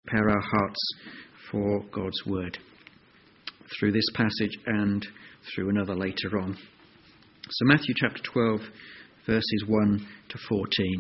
prepare our hearts for God's word through this passage and through another later on. So Matthew chapter 12, verses 1 to 14.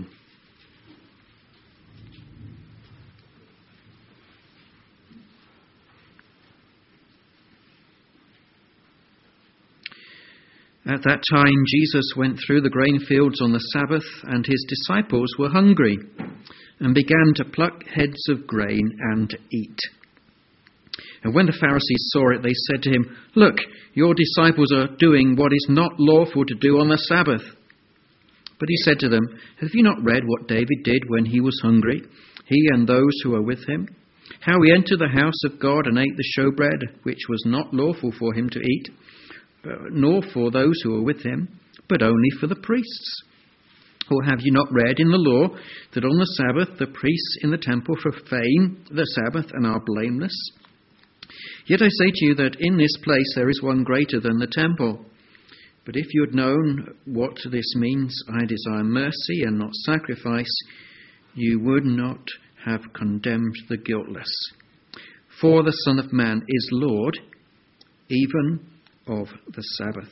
At that time Jesus went through the grain fields on the Sabbath, and his disciples were hungry, and began to pluck heads of grain and to eat. And when the Pharisees saw it, they said to him, "Look, your disciples are doing what is not lawful to do on the Sabbath." But he said to them, "Have you not read what David did when he was hungry, he and those who were with him? How he entered the house of God and ate the showbread, which was not lawful for him to eat, nor for those who were with him, but only for the priests? Or have you not read in the law that on the Sabbath the priests in the temple profane the Sabbath and are blameless? Yet I say to you that in this place there is one greater than the temple. But if you had known what this means, I desire mercy and not sacrifice, you would not have condemned the guiltless. For the Son of Man is Lord, even of the Sabbath."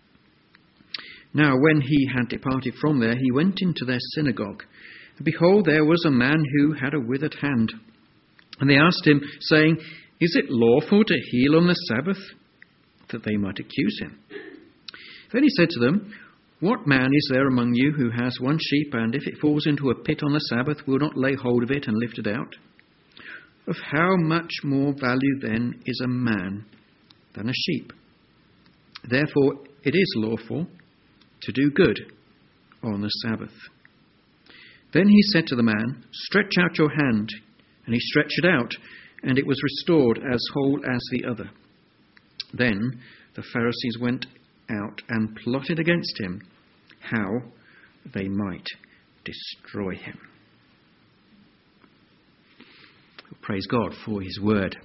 Now when he had departed from there, he went into their synagogue. And behold, there was a man who had a withered hand. And they asked him, saying, "Is it lawful to heal on the Sabbath?" That they might accuse him. Then he said to them, "What man is there among you who has one sheep, and if it falls into a pit on the Sabbath, will not lay hold of it and lift it out? Of how much more value then is a man than a sheep? Therefore it is lawful to do good on the Sabbath." Then he said to the man, "Stretch out your hand." And he stretched it out, and it was restored as whole as the other. Then the Pharisees went out and plotted against him, how they might destroy him. Praise God for his word.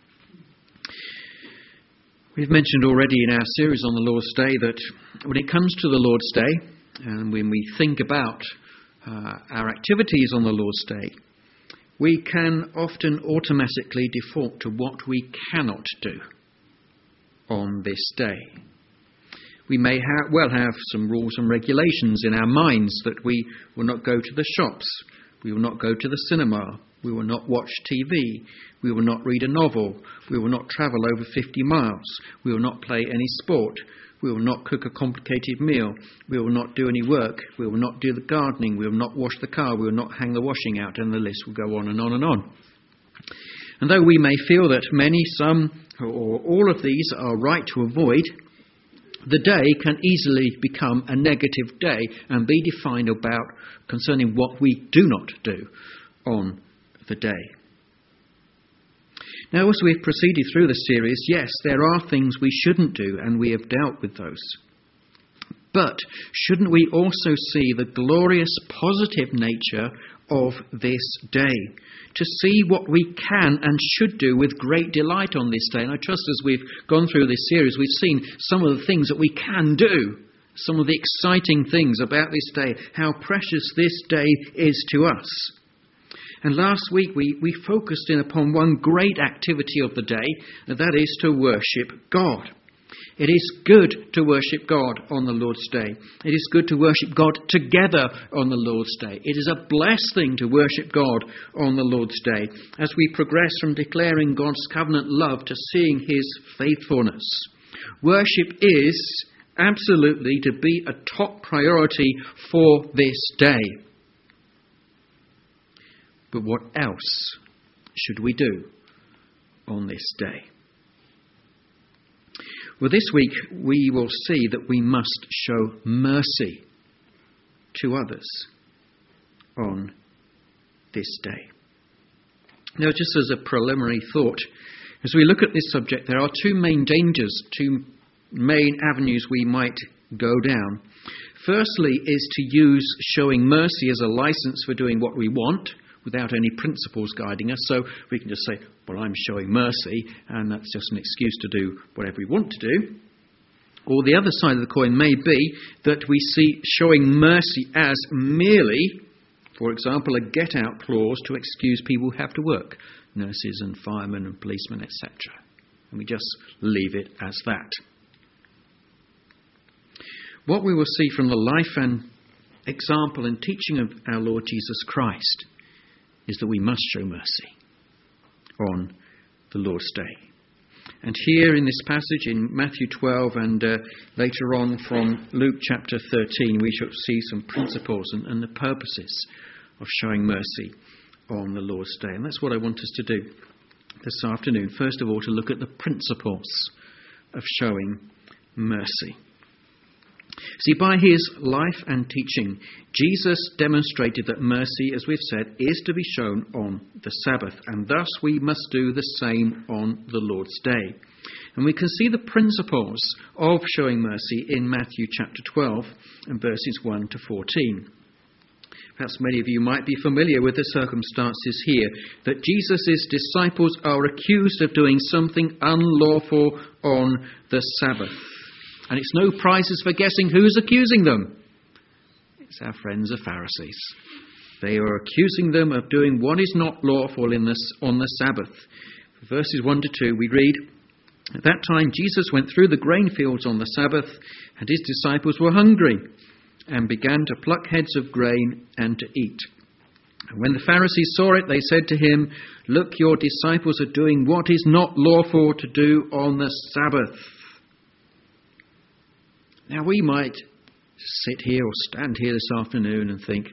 We've mentioned already in our series on the Lord's Day that when it comes to the Lord's Day, and when we think about our activities on the Lord's Day, we can often automatically default to what we cannot do on this day. We may have some rules and regulations in our minds that we will not go to the shops, we will not go to the cinema, we will not watch TV, we will not read a novel, we will not travel over 50 miles, we will not play any sport, we will not cook a complicated meal, we will not do any work, we will not do the gardening, we will not wash the car, we will not hang the washing out, and the list will go on and on and on. And though we may feel that many, some, or all of these are right to avoid, the day can easily become a negative day and be defined about concerning what we do not do on the day. Now, as we've proceeded through the series, yes, there are things we shouldn't do, and we have dealt with those. But shouldn't we also see the glorious positive nature of this day? To see what we can and should do with great delight on this day. And I trust as we've gone through this series, we've seen some of the things that we can do, some of the exciting things about this day, how precious this day is to us. And last week we focused in upon one great activity of the day, and that is to worship God. It is good to worship God on the Lord's Day. It is good to worship God together on the Lord's Day. It is a blessed thing to worship God on the Lord's Day as we progress from declaring God's covenant love to seeing his faithfulness. Worship is absolutely to be a top priority for this day. But what else should we do on this day? Well, this week we will see that we must show mercy to others on this day. Now, just as a preliminary thought, as we look at this subject, there are two main dangers, two main avenues we might go down. Firstly is to use showing mercy as a license for doing what we want, without any principles guiding us. So we can just say, well, I'm showing mercy, and that's just an excuse to do whatever we want to do. Or the other side of the coin may be that we see showing mercy as merely For example, a get-out clause to excuse people who have to work, nurses and firemen and policemen, etc. And we just leave it as that. What we will see from the life and example and teaching of our Lord Jesus Christ is that we must show mercy on the Lord's Day. And here in this passage in Matthew 12 and later on from Luke chapter 13, we shall see some principles and the purposes of showing mercy on the Lord's Day. And that's what I want us to do this afternoon. First of all, to look at the principles of showing mercy. See, by his life and teaching, Jesus demonstrated that mercy, as we've said, is to be shown on the Sabbath, and thus we must do the same on the Lord's Day. And we can see the principles of showing mercy in Matthew chapter 12 and verses 1 to 14. Perhaps many of you might be familiar with the circumstances here, that Jesus' disciples are accused of doing something unlawful on the Sabbath. And it's no prizes for guessing who's accusing them. It's our friends the Pharisees. They are accusing them of doing what is not lawful on the Sabbath. Verses 1 to 2 we read, "At that time Jesus went through the grain fields on the Sabbath, and his disciples were hungry, and began to pluck heads of grain and to eat. And when the Pharisees saw it, they said to him, 'Look, your disciples are doing what is not lawful to do on the Sabbath.'" Now we might sit here or stand here this afternoon and think,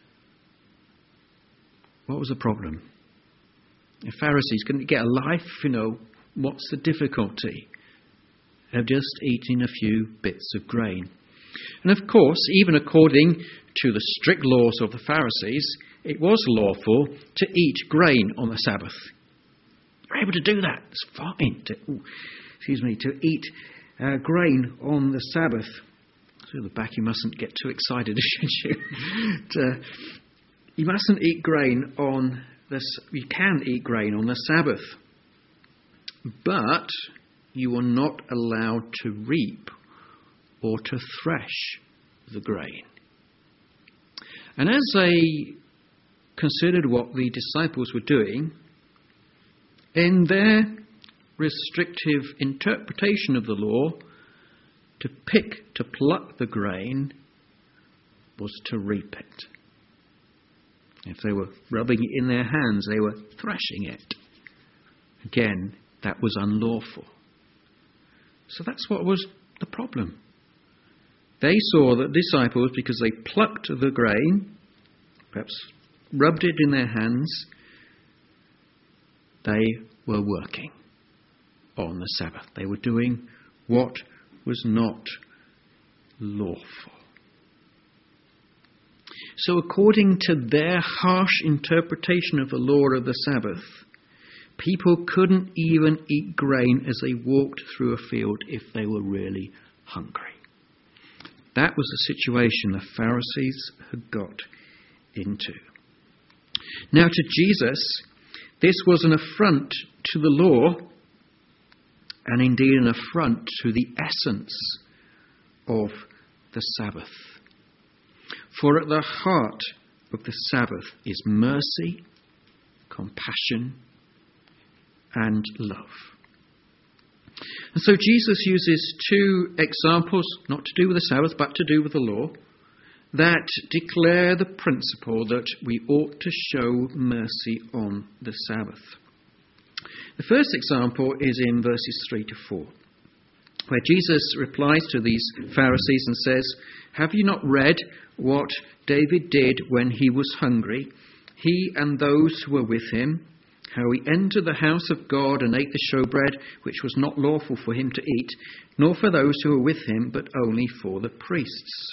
what was the problem? The Pharisees couldn't get a life, what's the difficulty? They're just eating a few bits of grain. And of course, even according to the strict laws of the Pharisees, it was lawful to eat grain on the Sabbath. You're able to do that. It's fine to eat grain on the Sabbath. So at the back, you mustn't get too excited, should you? You mustn't eat grain on this. You can eat grain on the Sabbath, but you are not allowed to reap or to thresh the grain. And as they considered what the disciples were doing, in their restrictive interpretation of the law, to pluck the grain was to reap it. If they were rubbing it in their hands, they were threshing it. Again, that was unlawful. So that's what was the problem. They saw that disciples, because they plucked the grain, perhaps rubbed it in their hands, they were working on the Sabbath. They were doing what was not lawful. So according to their harsh interpretation of the law of the Sabbath, people couldn't even eat grain as they walked through a field if they were really hungry. That was the situation the Pharisees had got into. Now to Jesus, this was an affront to the law, and indeed an affront to the essence of the Sabbath. For at the heart of the Sabbath is mercy, compassion, and love. And so Jesus uses two examples, not to do with the Sabbath, but to do with the law, that declare the principle that we ought to show mercy on the Sabbath. The first example is in verses 3 to 4, where Jesus replies to these Pharisees and says, "Have you not read what David did when he was hungry, he and those who were with him, how he entered the house of God and ate the showbread, which was not lawful for him to eat, nor for those who were with him, but only for the priests?"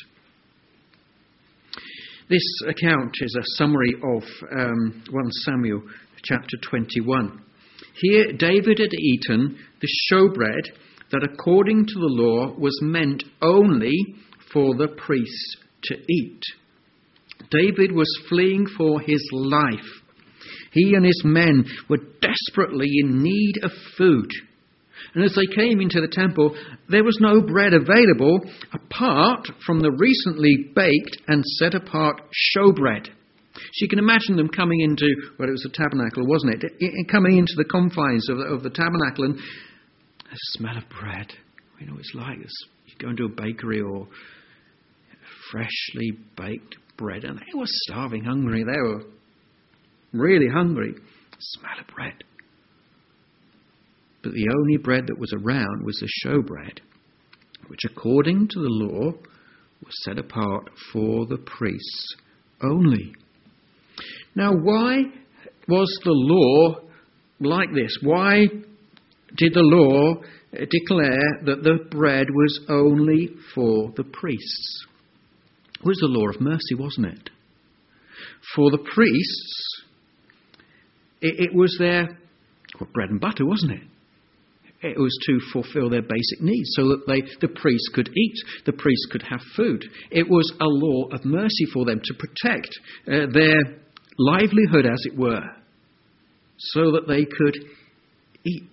This account is a summary of 1 Samuel chapter 21. Here, David had eaten the showbread that, according to the law, was meant only for the priests to eat. David was fleeing for his life. He and his men were desperately in need of food. And as they came into the temple, there was no bread available apart from the recently baked and set apart showbread. So you can imagine them coming into, well, it was a tabernacle, wasn't it? Coming into the confines of the tabernacle, and there's a smell of bread. You know what it's like. You go into a bakery or freshly baked bread, and they were starving hungry. They were really hungry. Smell of bread. But the only bread that was around was the showbread, which according to the law was set apart for the priests only. Now, why was the law like this? Why did the law declare that the bread was only for the priests? It was the law of mercy, wasn't it? For the priests, it was their bread and butter, wasn't it? It was to fulfill their basic needs so that the priests could eat, the priests could have food. It was a law of mercy for them to protect their livelihood, as it were, so that they could eat.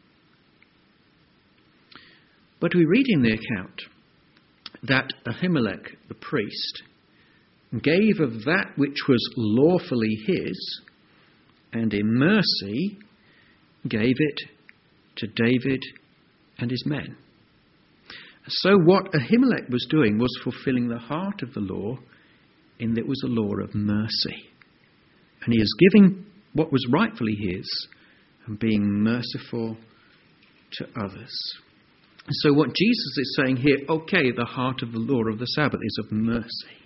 But we read in the account that Ahimelech, the priest, gave of that which was lawfully his, and in mercy gave it to David and his men. So what Ahimelech was doing was fulfilling the heart of the law, in that it was a law of mercy. And he is giving what was rightfully his and being merciful to others. And so what Jesus is saying here, okay, the heart of the law of the Sabbath is of mercy.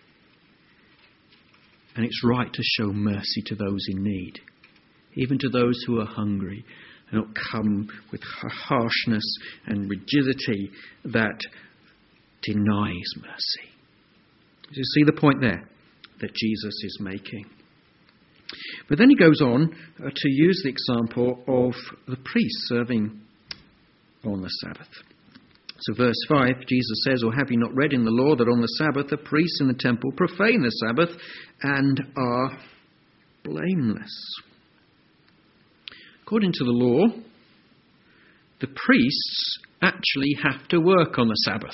And it's right to show mercy to those in need, even to those who are hungry, and not come with harshness and rigidity that denies mercy. Do you see the point there that Jesus is making? But then he goes on to use the example of the priest serving on the Sabbath. So verse 5, Jesus says, "Or have you not read in the law that on the Sabbath the priests in the temple profane the Sabbath and are blameless?" According to the law, the priests actually have to work on the Sabbath.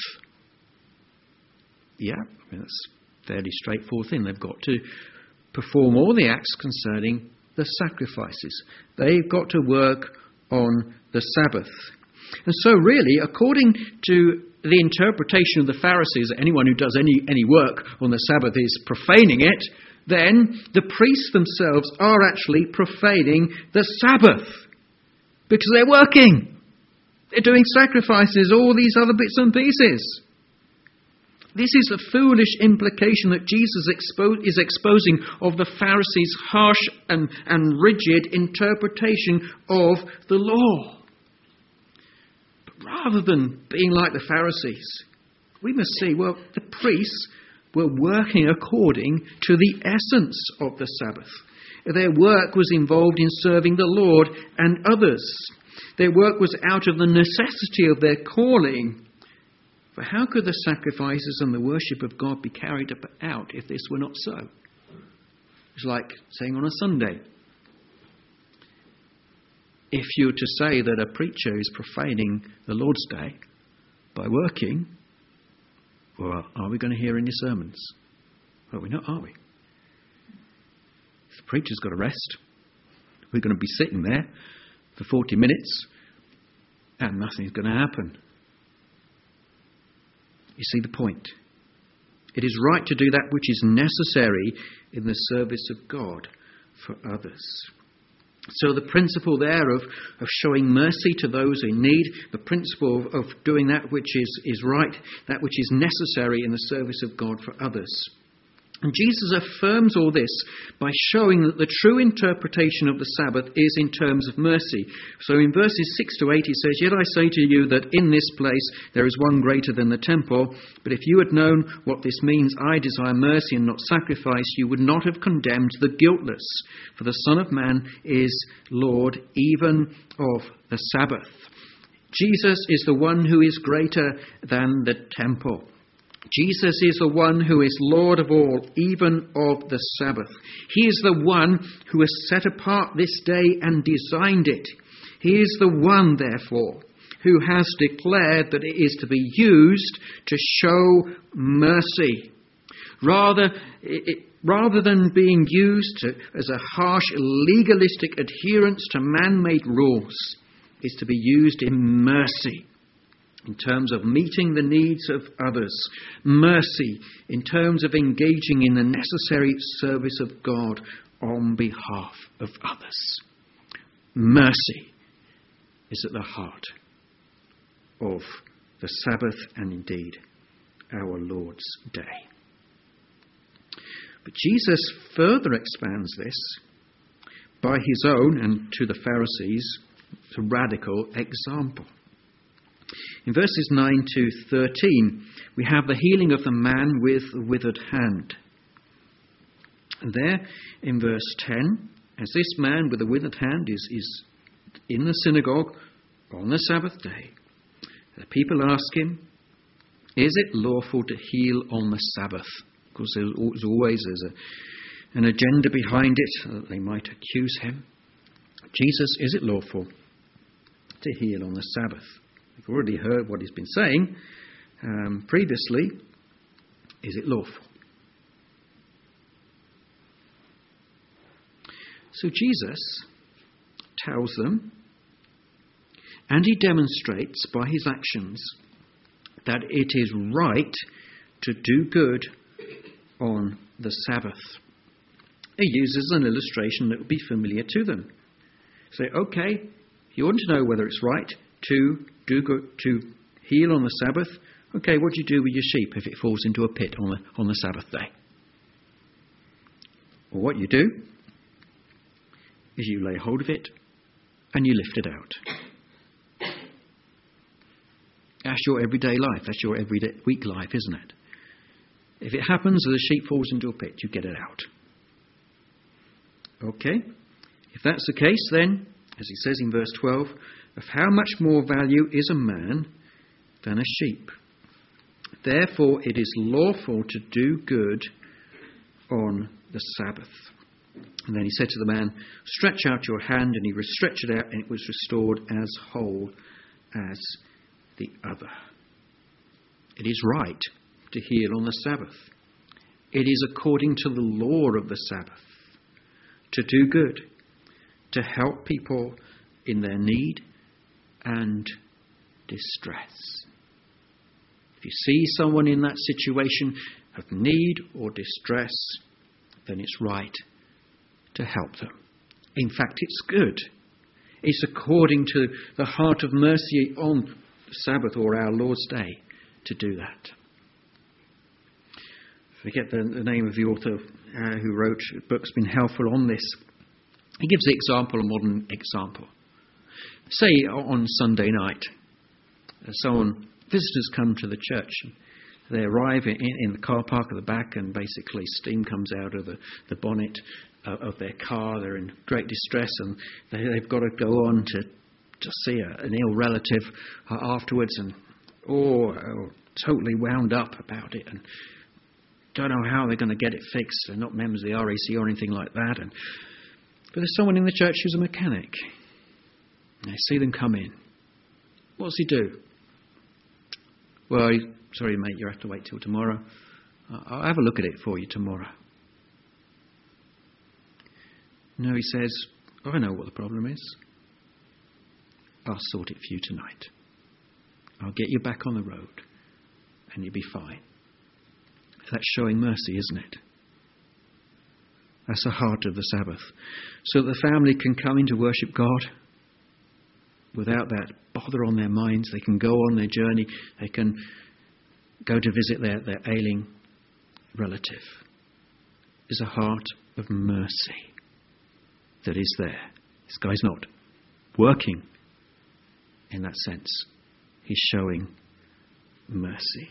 Yeah, that's a fairly straightforward thing. They've got to perform all the acts concerning the sacrifices. They've got to work on the Sabbath. And so really, according to the interpretation of the Pharisees, that anyone who does any work on the Sabbath is profaning it, then the priests themselves are actually profaning the Sabbath, because they're working. They're doing sacrifices, all these other bits and pieces. This is the foolish implication that Jesus is exposing of the Pharisees' harsh and rigid interpretation of the law. But rather than being like the Pharisees, we must see, well, the priests were working according to the essence of the Sabbath. Their work was involved in serving the Lord and others. Their work was out of the necessity of their calling. For how could the sacrifices and the worship of God be carried out if this were not so? It's like saying on a Sunday, if you were to say that a preacher is profaning the Lord's Day by working, well, are we going to hear any sermons? Well, we're not, are we? If the preacher's got to rest, we're going to be sitting there for 40 minutes and nothing's going to happen. You see the point? It is right to do that which is necessary in the service of God for others. So the principle there of showing mercy to those in need, the principle of doing that which is right, that which is necessary in the service of God for others. And Jesus affirms all this by showing that the true interpretation of the Sabbath is in terms of mercy. So in verses 6 to 8 he says, "Yet I say to you that in this place there is one greater than the temple. But if you had known what this means, I desire mercy and not sacrifice, you would not have condemned the guiltless. For the Son of Man is Lord even of the Sabbath." Jesus is the one who is greater than the temple. Jesus is the one who is Lord of all, even of the Sabbath. He is the one who has set apart this day and designed it. He is the one, therefore, who has declared that it is to be used to show mercy. Rather, rather than being used as a harsh, legalistic adherence to man-made rules, is to be used in mercy, in terms of meeting the needs of others. Mercy in terms of engaging in the necessary service of God on behalf of others. Mercy is at the heart of the Sabbath and indeed our Lord's Day. But Jesus further expands this by his own, and to the Pharisees, radical example. In verses 9 to 13, we have the healing of the man with the withered hand. And there, in verse 10, as this man with the withered hand is in the synagogue on the Sabbath day, the people ask him, is it lawful to heal on the Sabbath? Of course, there's always an agenda behind it. They might accuse him. Jesus, is it lawful to heal on the Sabbath? We've already heard what he's been saying previously. Is it lawful? So Jesus tells them, and he demonstrates by his actions, that it is right to do good on the Sabbath. He uses an illustration that would be familiar to them. Say, okay, you want to know whether it's right to do good, to heal on the Sabbath. Okay, what do you do with your sheep if it falls into a pit on the Sabbath day? Well, what you do is you lay hold of it and you lift it out. That's your everyday life. That's your every week life, isn't it? If it happens that a sheep falls into a pit, you get it out. Okay? If that's the case, then, as he says in verse 12, of how much more value is a man than a sheep? Therefore it is lawful to do good on the Sabbath. And then he said to the man, stretch out your hand, and he stretched it out, and it was restored as whole as the other. It is right to heal on the Sabbath. It is according to the law of the Sabbath to do good, to help people in their need and distress. If you see someone in that situation of need or distress, then it's right to help them. In fact, it's good. It's according to the heart of mercy on the Sabbath or our Lord's Day to do that. I forget the name of the author who wrote a book's been helpful on this. He gives the example, a modern example. Say on Sunday night, visitors come to the church. They arrive in the car park at the back, and basically steam comes out of the bonnet of their car. They're in great distress, and they've got to go on to see an ill relative afterwards, and totally wound up about it, and don't know how they're going to get it fixed. They're not members of the REC or anything like that. But there's someone in the church who's a mechanic. And they see them come in. What's he do? Well, sorry mate, you have to wait till tomorrow. I'll have a look at it for you tomorrow. No, he says, I know what the problem is. I'll sort it for you tonight. I'll get you back on the road and you'll be fine. That's showing mercy, isn't it? That's the heart of the Sabbath. So that the family can come in to worship God without that bother on their minds. They can go on their journey. They can go to visit their ailing relative. There's a heart of mercy that is there. This guy's not working in that sense. He's showing mercy.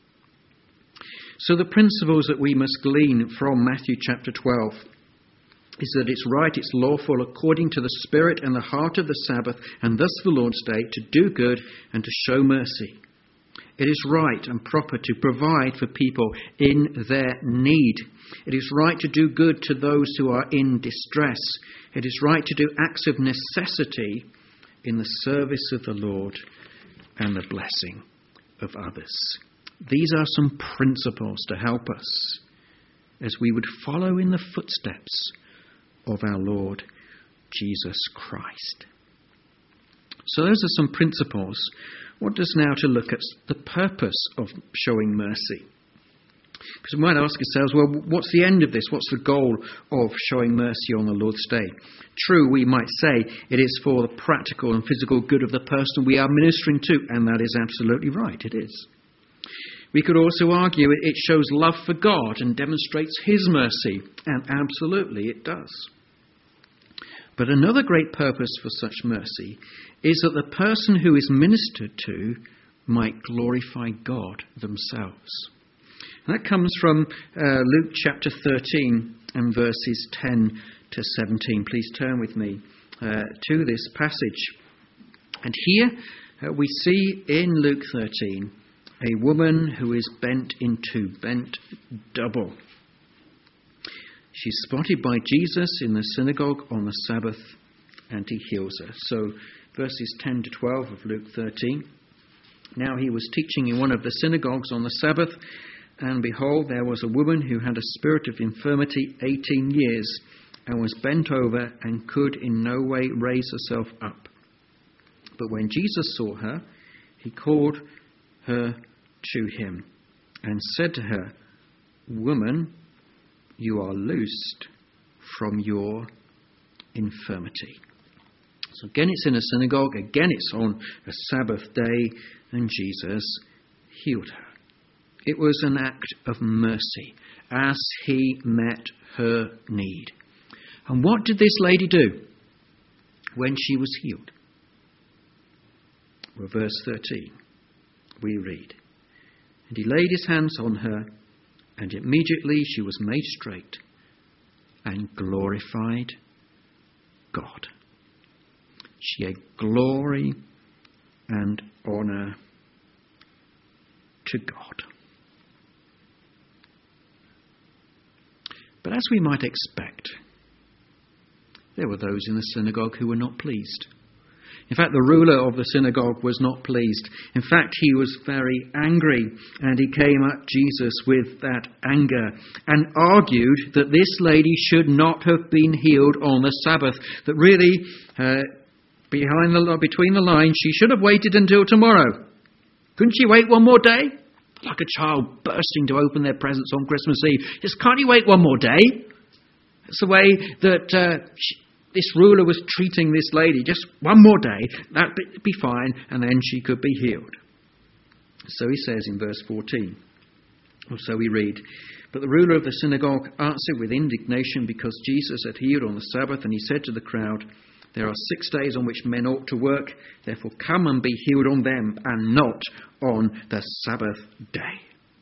So the principles that we must glean from Matthew chapter 12 is that it's right, it's lawful according to the spirit and the heart of the Sabbath, and thus the Lord's Day, to do good and to show mercy. It is right and proper to provide for people in their need. It is right to do good to those who are in distress. It is right to do acts of necessity in the service of the Lord and the blessing of others. These are some principles to help us as we would follow in the footsteps of our Lord Jesus Christ. So those are some principles. What does now to look at the purpose of showing mercy? Because we might ask ourselves, well, what's the end of this? What's the goal of showing mercy on the Lord's Day? True, we might say it is for the practical and physical good of the person we are ministering to, and that is absolutely right, it is. We could also argue it shows love for God and demonstrates his mercy, and absolutely it does. But another great purpose for such mercy is that the person who is ministered to might glorify God themselves. And that comes from Luke chapter 13 and verses 10 to 17. Please turn with me to this passage. And here we see in Luke 13 a woman who is bent in two, bent double. She's spotted by Jesus in the synagogue on the Sabbath, and he heals her. So verses 10 to 12 of Luke 13. Now he was teaching in one of the synagogues on the Sabbath, and behold, there was a woman who had a spirit of infirmity 18 years, and was bent over, and could in no way raise herself up. But when Jesus saw her, he called her to him, and said to her, Woman, you are loosed from your infirmity. So again it's in a synagogue, again it's on a Sabbath day, and Jesus healed her. It was an act of mercy as he met her need. And what did this lady do when she was healed? Well, verse 13, we read, And he laid his hands on her, and immediately she was made straight and glorified God. She gave glory and honour to God. But as we might expect, there were those in the synagogue who were not pleased. In fact, the ruler of the synagogue was not pleased. In fact, he was very angry, and he came at Jesus with that anger and argued that this lady should not have been healed on the Sabbath, that really, between the lines, she should have waited until tomorrow. Couldn't she wait one more day? Like a child bursting to open their presents on Christmas Eve. Just, can't you wait one more day? That's the way that this ruler was treating this lady. Just one more day, that'd be fine, and then she could be healed. So he says in verse 14, or so we read, But the ruler of the synagogue answered with indignation because Jesus had healed on the Sabbath, and he said to the crowd, There are 6 days on which men ought to work, therefore come and be healed on them, and not on the Sabbath day.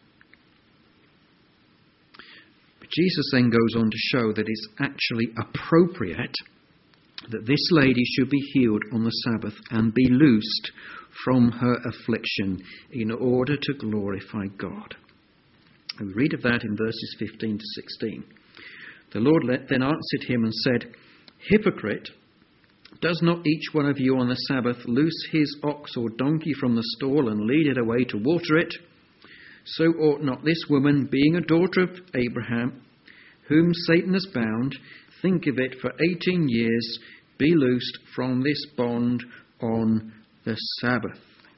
But Jesus then goes on to show that it's actually appropriate that this lady should be healed on the Sabbath and be loosed from her affliction in order to glorify God. And we read of that in verses 15 to 16. The Lord then answered him and said, Hypocrite, does not each one of you on the Sabbath loose his ox or donkey from the stall and lead it away to water it? So ought not this woman, being a daughter of Abraham, whom Satan has bound, think of it, for 18 years, be loosed from this bond on the Sabbath.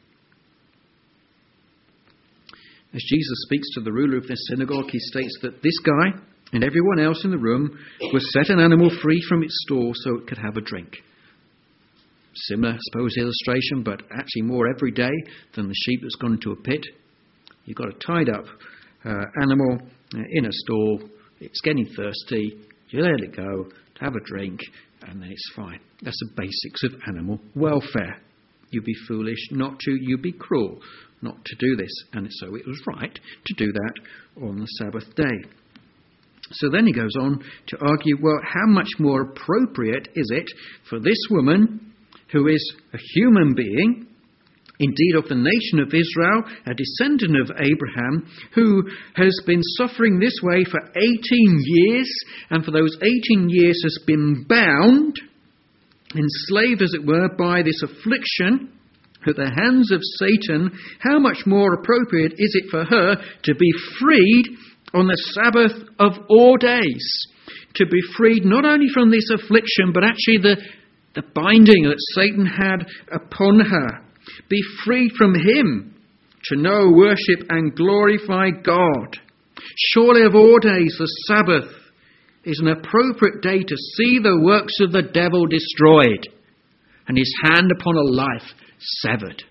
As Jesus speaks to the ruler of this synagogue, he states that this guy and everyone else in the room was set an animal free from its stall so it could have a drink. Similar, I suppose, illustration, but actually more everyday than the sheep that's gone into a pit. You've got a tied up animal in a stall. It's getting thirsty. You let it go to have a drink, and then it's fine. That's the basics of animal welfare. You'd be foolish not to. You'd be cruel not to do this. And so it was right to do that on the Sabbath day. So then he goes on to argue, well, how much more appropriate is it for this woman, who is a human being, indeed of the nation of Israel, a descendant of Abraham, who has been suffering this way for 18 years, and for those 18 years has been bound, enslaved as it were, by this affliction at the hands of Satan. How much more appropriate is it for her to be freed on the Sabbath of all days, to be freed not only from this affliction, but actually the binding that Satan had upon her. Be freed from him to know, worship and glorify God. Surely of all days the Sabbath is an appropriate day to see the works of the devil destroyed and his hand upon a life severed.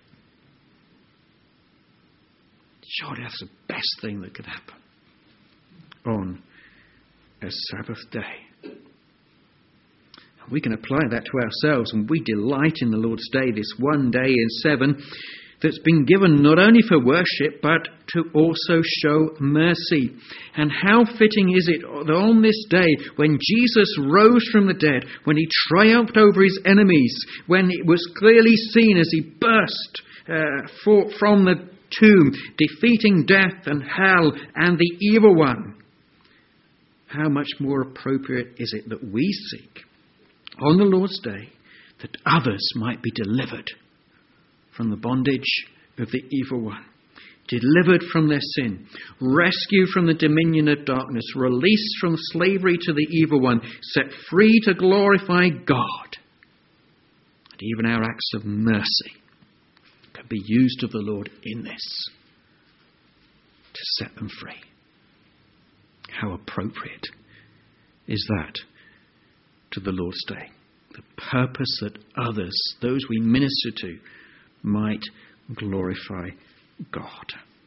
Surely that's the best thing that could happen on a Sabbath day. And we can apply that to ourselves, and we delight in the Lord's Day, this one day in 7 that's been given not only for worship but to also show mercy. And how fitting is it that on this day, when Jesus rose from the dead, when he triumphed over his enemies, when it was clearly seen as he burst from the tomb, defeating death and hell and the evil one, how much more appropriate is it that we seek on the Lord's Day that others might be delivered from the bondage of the evil one, delivered from their sin, rescued from the dominion of darkness, released from slavery to the evil one, set free to glorify God. And even our acts of mercy can be used of the Lord in this to set them free. How appropriate is that to the Lord's Day? The purpose that others, those we minister to, might glorify God.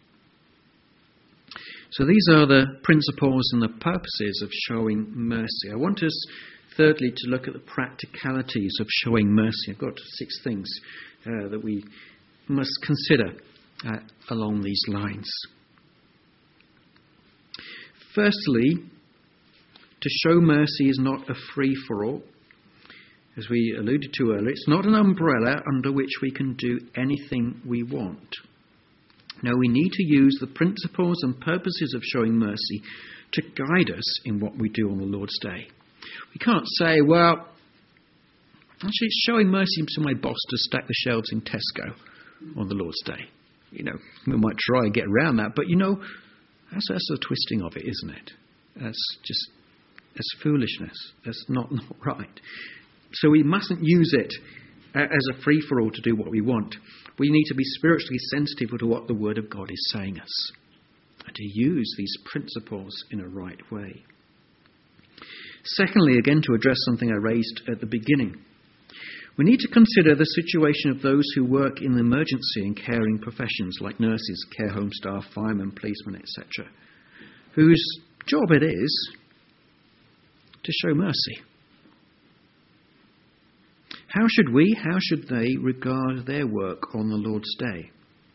So these are the principles and the purposes of showing mercy. I want us, thirdly, to look at the practicalities of showing mercy. I've got 6 things that we must consider along these lines. Firstly, to show mercy is not a free-for-all. As we alluded to earlier, it's not an umbrella under which we can do anything we want. No, we need to use the principles and purposes of showing mercy to guide us in what we do on the Lord's Day. We can't say, well, actually it's showing mercy to my boss to stack the shelves in Tesco on the Lord's Day. You know, we might try and get around that, but you know, that's a twisting of it, isn't it? That's foolishness. That's not right. So we mustn't use it as a free-for-all to do what we want. We need to be spiritually sensitive to what the Word of God is saying us, and to use these principles in a right way. Secondly, again, to address something I raised at the beginning, we need to consider the situation of those who work in the emergency and caring professions, like nurses, care home staff, firemen, policemen, etc., whose job it is to show mercy. How should they regard their work on the Lord's Day?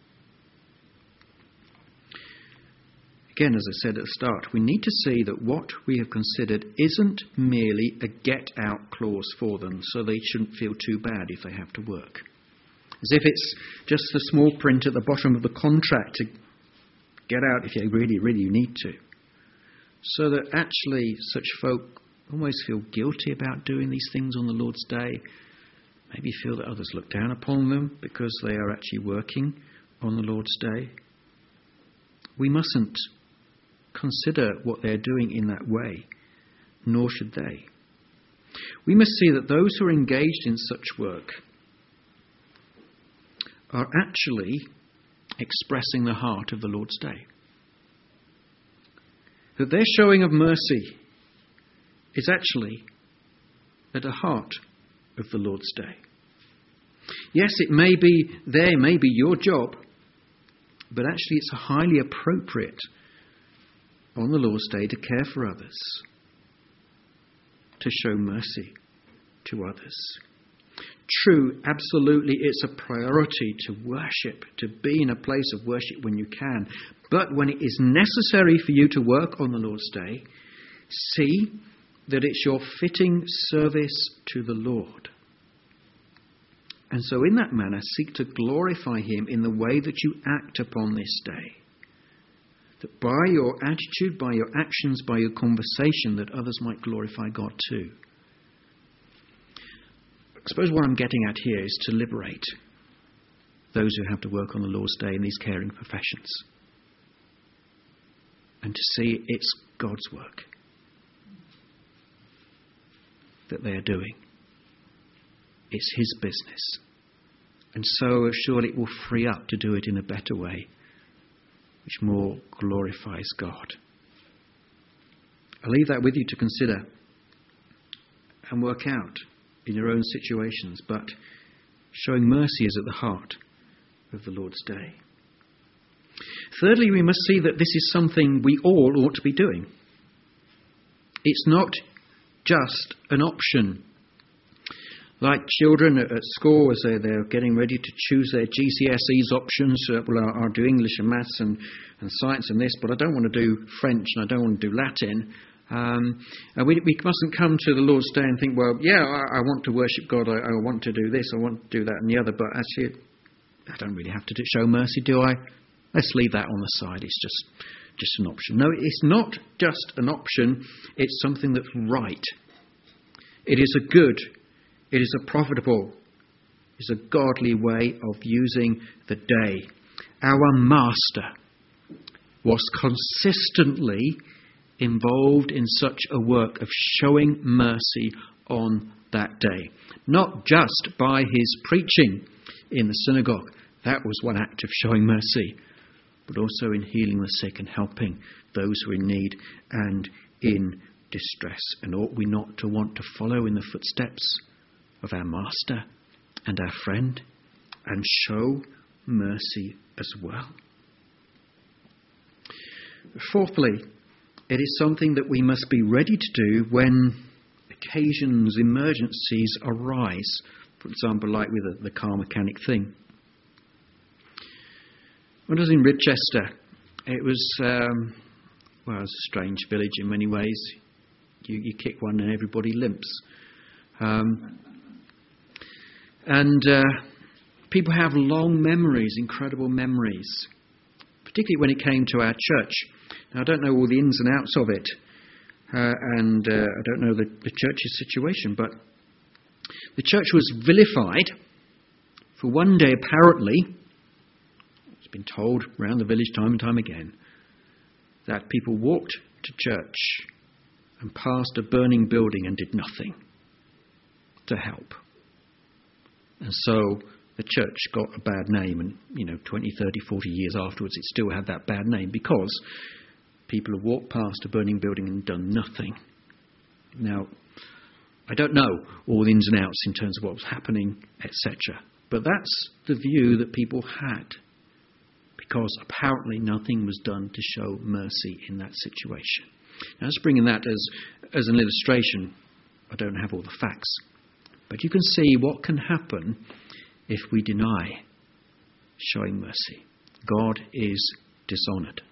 Again, as I said at the start, we need to see that what we have considered isn't merely a get-out clause for them, so they shouldn't feel too bad if they have to work. As if it's just the small print at the bottom of the contract to get out if you really, really need to. So that actually such folk almost feel guilty about doing these things on the Lord's Day. Maybe feel that others look down upon them because they are actually working on the Lord's Day. We mustn't consider what they're doing in that way, nor should they. We must see that those who are engaged in such work are actually expressing the heart of the Lord's Day. That their showing of mercy is actually at the heart of the Lord's Day. Yes, it may be your job, but actually it's highly appropriate on the Lord's Day to care for others, to show mercy to others. True, absolutely, it's a priority to worship, to be in a place of worship when you can. But when it is necessary for you to work on the Lord's Day, see that it's your fitting service to the Lord. And so in that manner, seek to glorify him in the way that you act upon this day. That by your attitude, by your actions, by your conversation, that others might glorify God too. I suppose what I'm getting at here is to liberate those who have to work on the Lord's Day in these caring professions. and to see it's God's work that they are doing. It's his business. And so surely it will free up to do it in a better way, which more glorifies God. I'll leave that with you to consider and work out in your own situations, but showing mercy is at the heart of the Lord's Day. Thirdly, we must see that this is something we all ought to be doing. It's not just an option. Like children at school, as they're getting ready to choose their GCSEs options, I'll do English and maths and science and this, but I don't want to do French and I don't want to do Latin. We mustn't come to the Lord's Day and think, well, yeah, I want to worship God, I want to do this, I want to do that and the other, but actually I don't really have to show mercy, do I? Let's leave that on the side. It's just an option. No, it's not just an option. It's something that's right. It is a good, it is a profitable, it's a godly way of using the day. Our Master was consistently involved in such a work of showing mercy on that day. Not just by his preaching in the synagogue. That was one act of showing mercy. But also in healing the sick and helping those who are in need and in distress. And ought we not to want to follow in the footsteps of our Master and our friend and show mercy as well? Fourthly, it is something that we must be ready to do when occasions, emergencies arise. For example, like with the car mechanic thing. When I was in Ridchester, it was a strange village in many ways. You kick one and everybody limps. People have long memories, incredible memories, particularly when it came to our church. Now, I don't know all the ins and outs of it, and I don't know the church's situation, but the church was vilified for one day, apparently. Been told around the village time and time again that people walked to church and passed a burning building and did nothing to help. And so the church got a bad name, and 20, 30, 40 years afterwards it still had that bad name because people have walked past a burning building and done nothing. Now, I don't know all the ins and outs in terms of what was happening, etc. But that's the view that people had. Because apparently nothing was done to show mercy in that situation. Now, let's bring in that as an illustration. I don't have all the facts. But you can see what can happen if we deny showing mercy. God is dishonoured.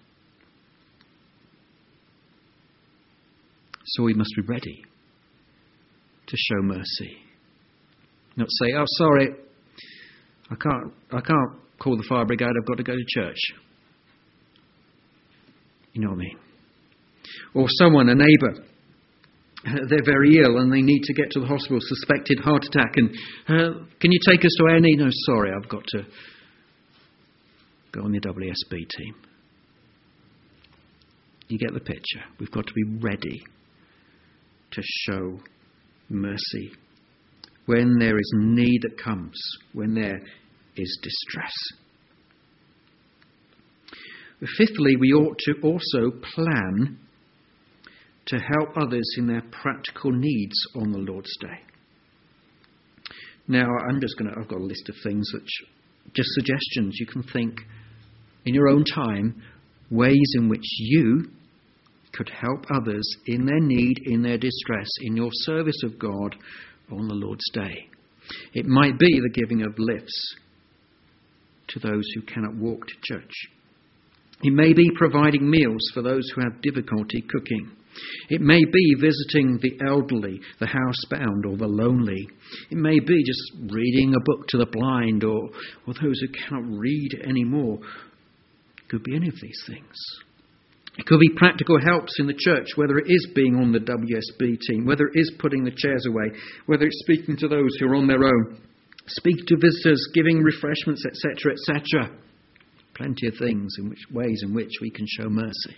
So we must be ready to show mercy. Not say, oh, sorry, I can't call the fire brigade, I've got to go to church. You know what I mean? Or someone, a neighbour, they're very ill and they need to get to the hospital, suspected heart attack, and can you take us to A&E? No, sorry, I've got to go on the WSB team. You get the picture. We've got to be ready to show mercy when there is need that comes, when there is distress. Fifthly, we ought to also plan to help others in their practical needs on the Lord's Day. Now, I've got a list of things which just suggestions. You can think in your own time ways in which you could help others in their need, in their distress, in your service of God on the Lord's Day. It might be the giving of lifts to those who cannot walk to church. It may be providing meals for those who have difficulty cooking. It may be visiting the elderly, the housebound, or the lonely. It may be just reading a book to the blind or those who cannot read anymore. It could be any of these things. It could be practical helps in the church, whether it is being on the WSB team, whether it is putting the chairs away, whether it's speaking to those who are on their own, speak to visitors, giving refreshments, etc., etc. Plenty of things, ways in which we can show mercy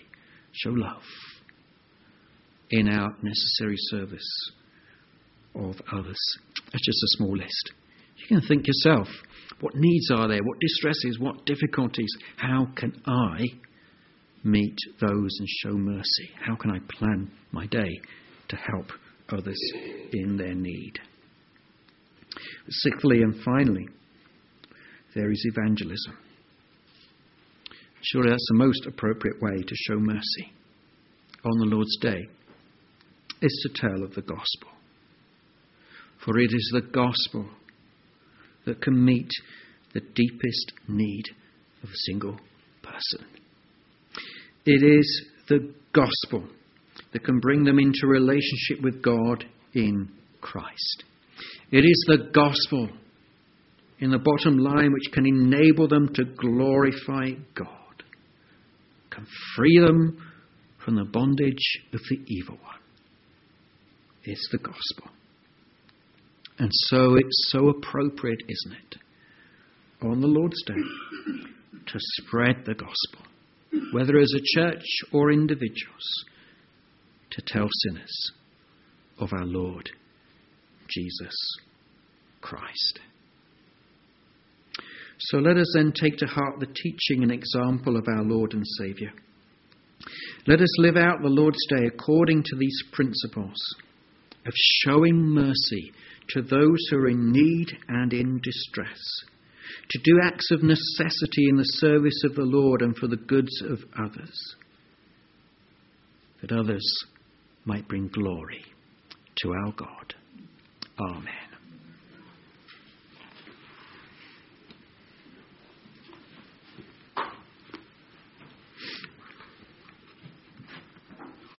show love in our necessary service of others. That's just a small list. You can think yourself, what needs are there? What distresses? What difficulties? How can I meet those and show mercy? How can I plan my day to help others in their need? Sixthly and finally, there is evangelism. Surely that's the most appropriate way to show mercy on the Lord's Day, is to tell of the gospel. For it is the gospel that can meet the deepest need of a single person. It is the gospel that can bring them into relationship with God in Christ. It is the gospel, in the bottom line, which can enable them to glorify God, can free them from the bondage of the evil one. It's the gospel. And so it's so appropriate, isn't it, on the Lord's Day, to spread the gospel, whether as a church or individuals, to tell sinners of our Lord Jesus Christ. So let us then take to heart the teaching and example of our Lord and Saviour. Let us live out the Lord's Day according to these principles of showing mercy to those who are in need and in distress, to do acts of necessity in the service of the Lord and for the goods of others, that others might bring glory to our God. Amen.